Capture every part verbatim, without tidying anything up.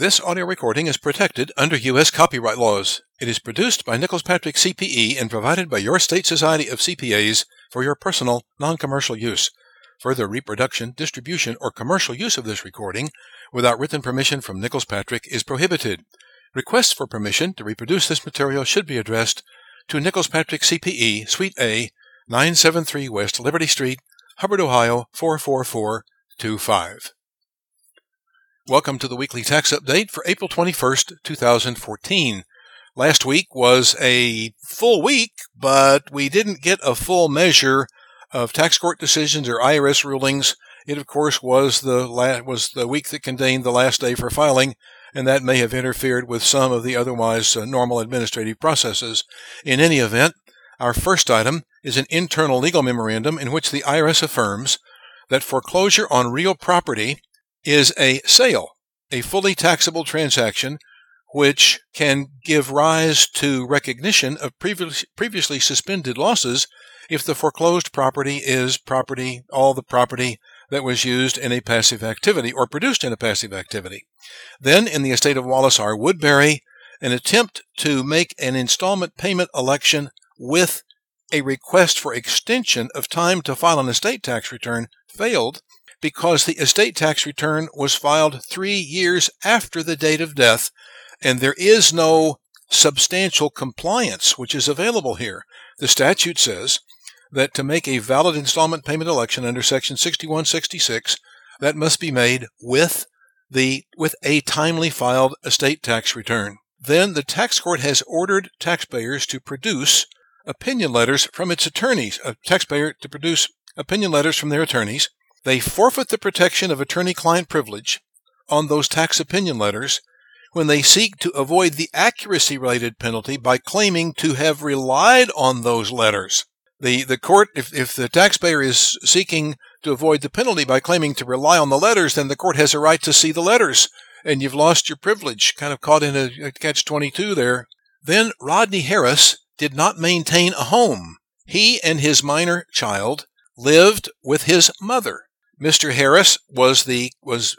This audio recording is protected under U S copyright laws. It is produced by Nichols Patrick C P E and provided by your state society of C P As for your personal, non-commercial use. Further reproduction, distribution, or commercial use of this recording without written permission from Nichols Patrick is prohibited. Requests for permission to reproduce this material should be addressed to Nichols Patrick C P E, Suite A, nine seventy-three West Liberty Street, Hubbard, Ohio four four four two five. Welcome to the weekly tax update for April twenty-first, two thousand fourteen. Last week was a full week, but we didn't get a full measure of tax court decisions or I R S rulings. It, of course, was the la- was the week that contained the last day for filing, and that may have interfered with some of the otherwise uh, normal administrative processes. In any event, our first item is an internal legal memorandum in which the I R S affirms that foreclosure on real property is a sale, a fully taxable transaction which can give rise to recognition of previous, previously suspended losses if the foreclosed property is property, all the property that was used in a passive activity or produced in a passive activity. Then, in the estate of Wallace R. Woodbury, an attempt to make an installment payment election with a request for extension of time to file an estate tax return failed because the estate tax return was filed three years after the date of death, and there is no substantial compliance which is available here. The statute says that to make a valid installment payment election under Section sixty-one sixty-six, that must be made with the with a timely filed estate tax return. Then the tax court has ordered taxpayers to produce opinion letters from its attorneys, a taxpayer to produce opinion letters from their attorneys. They forfeit the protection of attorney-client privilege on those tax opinion letters when they seek to avoid the accuracy-related penalty by claiming to have relied on those letters. The the court, if, if the taxpayer is seeking to avoid the penalty by claiming to rely on the letters, then the court has a right to see the letters, and you've lost your privilege, kind of caught in a, a catch twenty-two there. Then Rodney Harris did not maintain a home. He and his minor child lived with his mother. Mister Harris was the was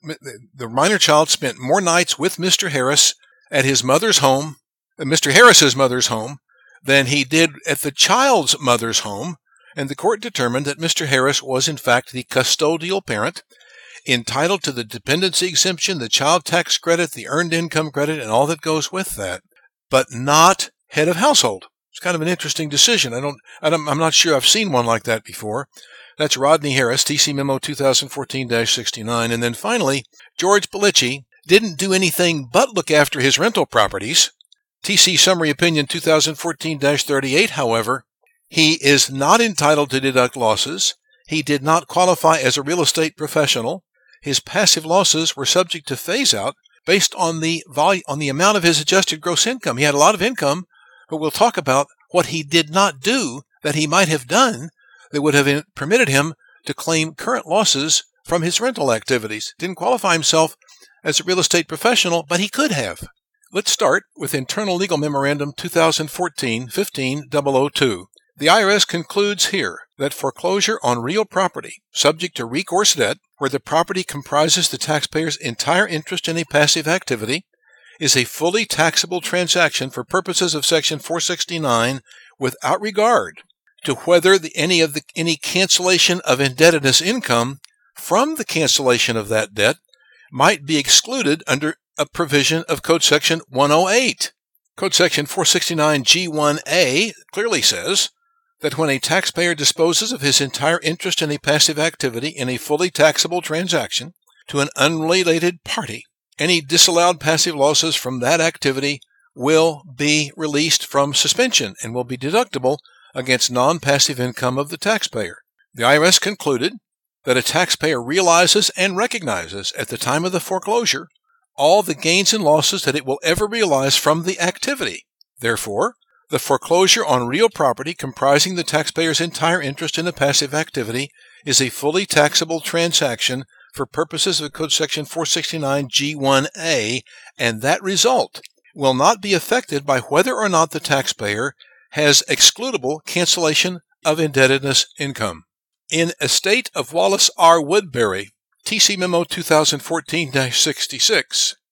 the minor child spent more nights with Mister Harris at his mother's home, Mister Harris's mother's home, than he did at the child's mother's home, and the court determined that Mister Harris was in fact the custodial parent, entitled to the dependency exemption, the child tax credit, the earned income credit, and all that goes with that, but not head of household. It's kind of an interesting decision. I don't, I don't I'm not sure I've seen one like that before. That's Rodney Harris, T C Memo twenty fourteen dash sixty-nine. And then finally, George Bellicci didn't do anything but look after his rental properties. T C Summary Opinion twenty fourteen dash thirty-eight, however, he is not entitled to deduct losses. He did not qualify as a real estate professional. His passive losses were subject to phase-out based on the volume, on the amount of his adjusted gross income. He had a lot of income, but we'll talk about what he did not do that he might have done that would have permitted him to claim current losses from his rental activities. Didn't qualify himself as a real estate professional, but he could have. Let's start with Internal Legal Memorandum twenty fourteen dash fifteen thousand two. The I R S concludes here that foreclosure on real property subject to recourse debt, where the property comprises the taxpayer's entire interest in a passive activity, is a fully taxable transaction for purposes of Section four sixty-nine without regard to whether the, any of the any cancellation of indebtedness income from the cancellation of that debt might be excluded under a provision of Code Section one oh eight. Code Section four sixty-nine G one A clearly says that when a taxpayer disposes of his entire interest in a passive activity in a fully taxable transaction to an unrelated party, any disallowed passive losses from that activity will be released from suspension and will be deductible against non-passive income of the taxpayer. The I R S concluded that a taxpayer realizes and recognizes at the time of the foreclosure all the gains and losses that it will ever realize from the activity. Therefore, the foreclosure on real property comprising the taxpayer's entire interest in a passive activity is a fully taxable transaction for purposes of Code Section four sixty-nine G one A, and that result will not be affected by whether or not the taxpayer has excludable cancellation of indebtedness income. In Estate of Wallace R. Woodbury, T C Memo twenty fourteen dash sixty-six,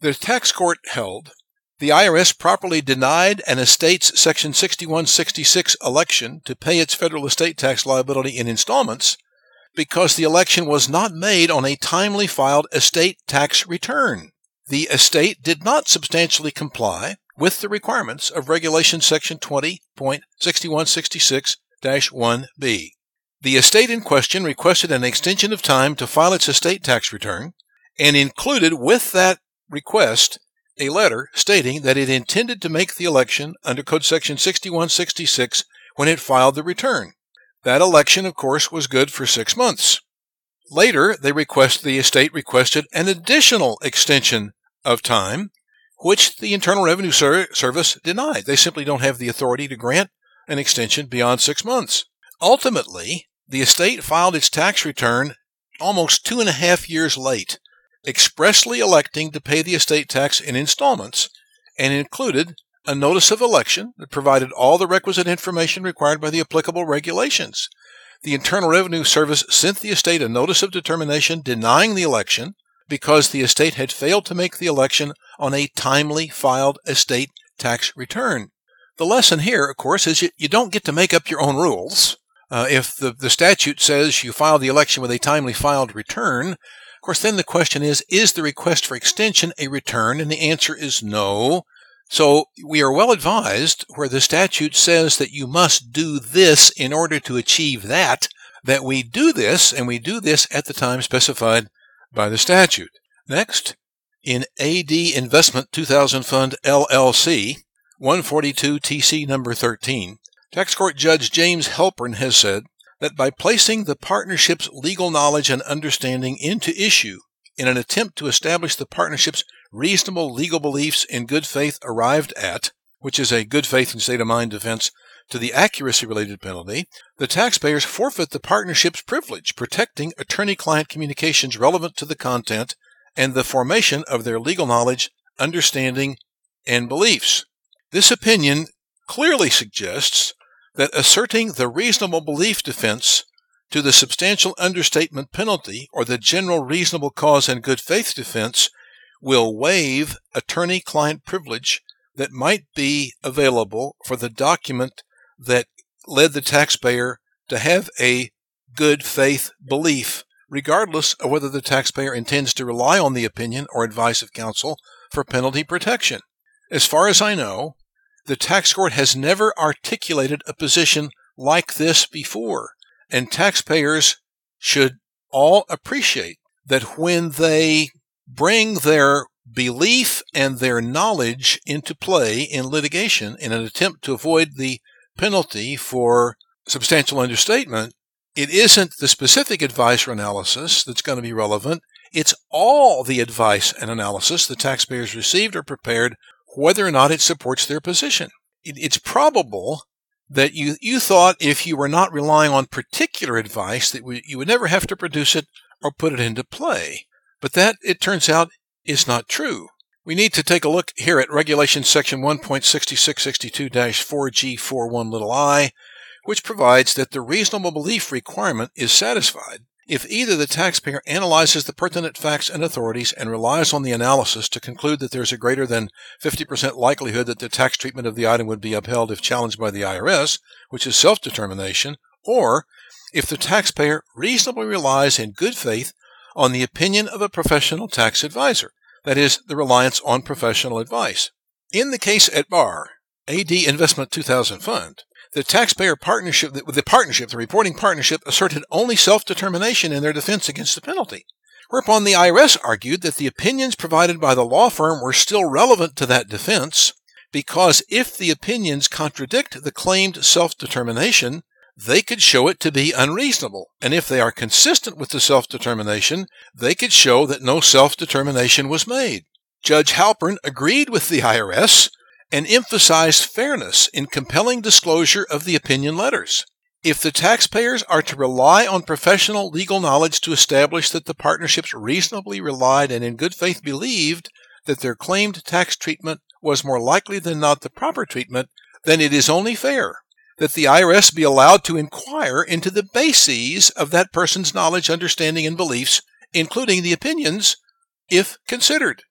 The tax court held the I R S properly denied an estate's Section sixty-one sixty-six election to pay its federal estate tax liability in installments because the election was not made on a timely filed estate tax return. The estate did not substantially comply with the requirements of Regulation Section twenty point six one six six dash one B. The estate in question requested an extension of time to file its estate tax return and included with that request a letter stating that it intended to make the election under Code Section sixty-one sixty-six when it filed the return. That election, of course, was good for six months. Later, they request, the estate requested an additional extension of time, which the Internal Revenue Service denied. They simply don't have the authority to grant an extension beyond six months. Ultimately, the estate filed its tax return almost two and a half years late, expressly electing to pay the estate tax in installments, and included a notice of election that provided all the requisite information required by the applicable regulations. The Internal Revenue Service sent the estate a notice of determination denying the election because the estate had failed to make the election on a timely filed estate tax return. The lesson here, of course, is you, you don't get to make up your own rules. Uh, if the, the statute says you file the election with a timely filed return, of course, then the question is, is the request for extension a return? And the answer is no. So we are well advised where the statute says that you must do this in order to achieve that, that we do this, and we do this at the time specified by the statute. Next, in A D Investment two thousand Fund L L C, one forty-two T C number thirteen, Tax Court Judge James Halpern has said that by placing the partnership's legal knowledge and understanding into issue in an attempt to establish the partnership's reasonable legal beliefs in good faith arrived at, which is a good faith and state of mind defense to the accuracy-related penalty, the taxpayers forfeit the partnership's privilege protecting attorney-client communications relevant to the content and the formation of their legal knowledge, understanding, and beliefs. This opinion clearly suggests that asserting the reasonable belief defense to the substantial understatement penalty or the general reasonable cause and good faith defense will waive attorney-client privilege that might be available for the document that led the taxpayer to have a good faith belief, regardless of whether the taxpayer intends to rely on the opinion or advice of counsel for penalty protection. As far as I know, the tax court has never articulated a position like this before, and taxpayers should all appreciate that when they bring their belief and their knowledge into play in litigation in an attempt to avoid the penalty for substantial understatement, it isn't the specific advice or analysis that's going to be relevant. It's all the advice and analysis the taxpayers received or prepared, whether or not it supports their position. It, it's probable that you, you thought if you were not relying on particular advice that we, you would never have to produce it or put it into play. But that, it turns out, is not true. We need to take a look here at Regulation Section one point six six six two dash four G forty-one i, which provides that the reasonable belief requirement is satisfied if either the taxpayer analyzes the pertinent facts and authorities and relies on the analysis to conclude that there's a greater than fifty percent likelihood that the tax treatment of the item would be upheld if challenged by the I R S, which is self-determination, or if the taxpayer reasonably relies in good faith on the opinion of a professional tax advisor, that is, the reliance on professional advice. In the case at bar, A D Investment two thousand Fund, the taxpayer partnership, the partnership, the reporting partnership asserted only self-determination in their defense against the penalty, whereupon the I R S argued that the opinions provided by the law firm were still relevant to that defense because if the opinions contradict the claimed self-determination, they could show it to be unreasonable, and if they are consistent with the self-determination, they could show that no self-determination was made. Judge Halpern agreed with the I R S and emphasized fairness in compelling disclosure of the opinion letters. If the taxpayers are to rely on professional legal knowledge to establish that the partnerships reasonably relied and in good faith believed that their claimed tax treatment was more likely than not the proper treatment, then it is only fair that the I R S be allowed to inquire into the bases of that person's knowledge, understanding, and beliefs, including the opinions, if considered.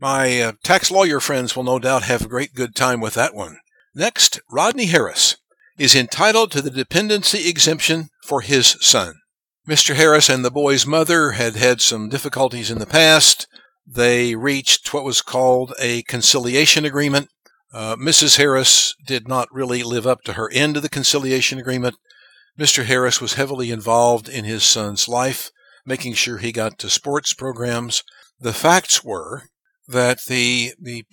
My uh, tax lawyer friends will no doubt have a great good time with that one. Next, Rodney Harris is entitled to the dependency exemption for his son. Mister Harris and the boy's mother had had some difficulties in the past. They reached what was called a conciliation agreement. Uh, Missus Harris did not really live up to her end of the conciliation agreement. Mister Harris was heavily involved in his son's life, making sure he got to sports programs. The facts were that the, the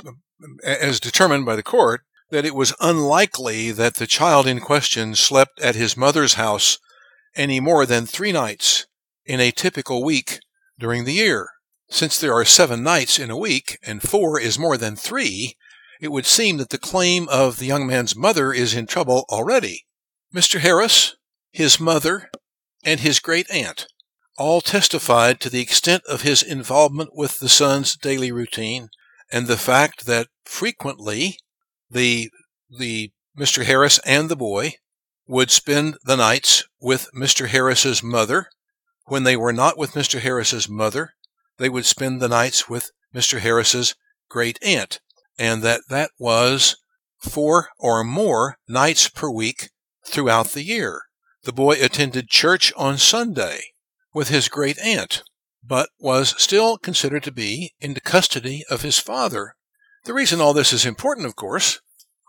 as determined by the court, that it was unlikely that the child in question slept at his mother's house any more than three nights in a typical week during the year. Since there are seven nights in a week and four is more than three, it would seem that the claim of the young man's mother is in trouble already. Mister Harris, his mother, and his great-aunt all testified to the extent of his involvement with the son's daily routine and the fact that frequently the the Mister Harris and the boy would spend the nights with Mister Harris's mother. When they were not with Mister Harris's mother, they would spend the nights with Mister Harris's great-aunt, and that that was four or more nights per week throughout the year. The boy attended church on Sunday with his great-aunt, but was still considered to be in the custody of his father. The reason all this is important, of course,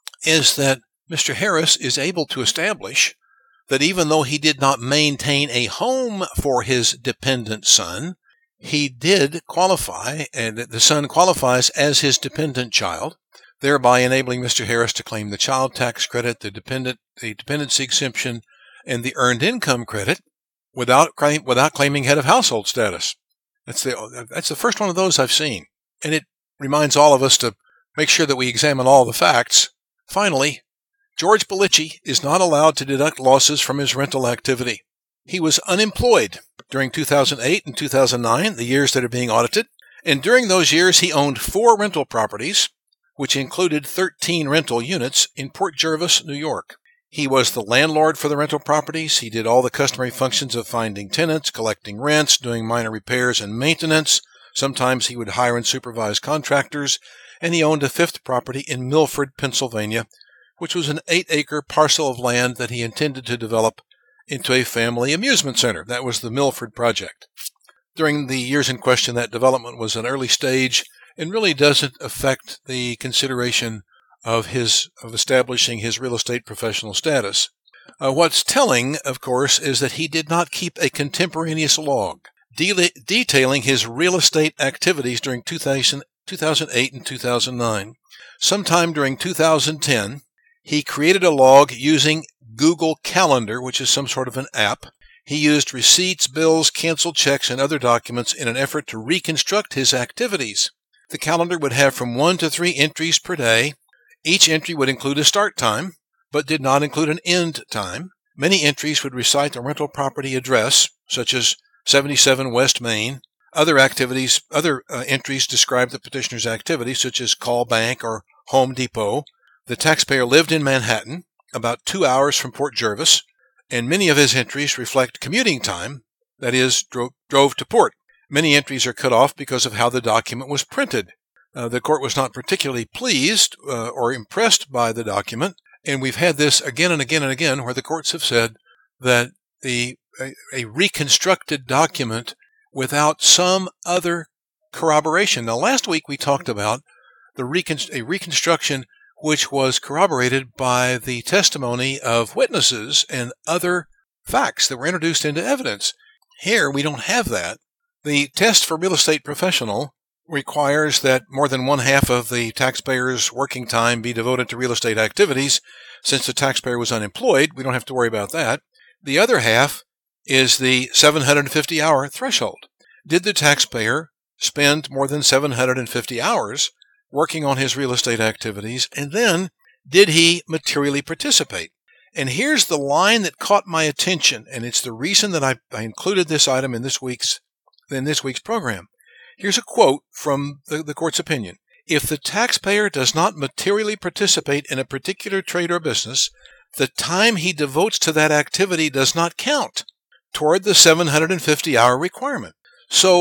is that Mister Harris is able to establish that even though he did not maintain a home for his dependent son, he did qualify, and the son qualifies as his dependent child, thereby enabling Mister Harris to claim the child tax credit, the dependent, the dependency exemption, and the earned income credit without claim, without claiming head of household status. That's the that's the first one of those I've seen, and it reminds all of us to make sure that we examine all the facts. Finally, George Bellicci is not allowed to deduct losses from his rental activity. He was unemployed during two thousand eight and two thousand nine, the years that are being audited, and during those years he owned four rental properties, which included thirteen rental units in Port Jervis, New York. He was the landlord for the rental properties. He did all the customary functions of finding tenants, collecting rents, doing minor repairs and maintenance. Sometimes he would hire and supervise contractors, and he owned a fifth property in Milford, Pennsylvania, which was an eight-acre parcel of land that he intended to develop into a family amusement center. That was the Milford project. During the years in question, that development was an early stage and really doesn't affect the consideration of his of establishing his real estate professional status. Uh, what's telling, of course, is that he did not keep a contemporaneous log de- detailing his real estate activities during two thousand, two thousand eight and two thousand nine. Sometime during two thousand ten, he created a log using Google Calendar, which is some sort of an app. He used receipts, bills, canceled checks, and other documents in an effort to reconstruct his activities. The calendar would have from one to three entries per day. Each entry would include a start time, but did not include an end time. Many entries would recite the rental property address, such as seventy-seven West Main. Other activities, other uh, entries describe the petitioner's activities, such as call bank or Home Depot. The taxpayer lived in Manhattan, about two hours from Port Jervis, and many of his entries reflect commuting time, that is, dro- drove to port. Many entries are cut off because of how the document was printed. Uh, the court was not particularly pleased uh, or impressed by the document, and we've had this again and again and again where the courts have said that the a, a reconstructed document without some other corroboration. Now, last week we talked about the recon- a reconstruction which was corroborated by the testimony of witnesses and other facts that were introduced into evidence. Here, we don't have that. The test for real estate professional requires that more than one half of the taxpayer's working time be devoted to real estate activities. Since the taxpayer was unemployed, we don't have to worry about that. The other half is the seven hundred fifty hour threshold. Did the taxpayer spend more than seven hundred fifty hours working on his real estate activities, and then did he materially participate? And here's the line that caught my attention, and it's the reason that I, I included this item in this week's in this week's program. Here's a quote from the, the court's opinion. If the taxpayer does not materially participate in a particular trade or business, the time he devotes to that activity does not count toward the seven hundred fifty hour requirement. So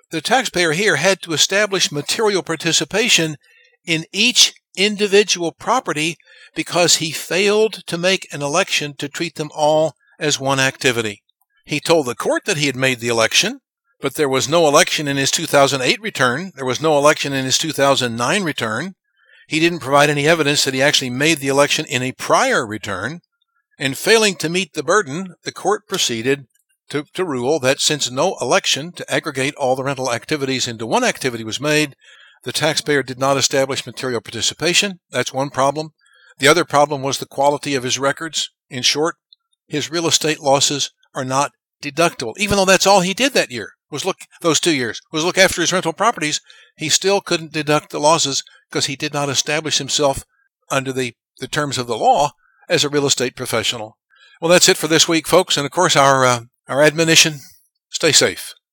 the taxpayer here had to establish material participation in each individual property because he failed to make an election to treat them all as one activity. He told the court that he had made the election, but there was no election in his two thousand eight return. There was no election in his two thousand nine return. He didn't provide any evidence that he actually made the election in a prior return. And failing to meet the burden, the court proceeded to, to rule that since no election to aggregate all the rental activities into one activity was made, the taxpayer did not establish material participation. That's one problem. The other problem was the quality of his records. In short, his real estate losses are not deductible. Even though that's all he did that year, was look, those two years, was look after his rental properties, he still couldn't deduct the losses because he did not establish himself under the, the terms of the law as a real estate professional. Well, that's it for this week, folks. And of course, our, uh, our admonition, stay safe.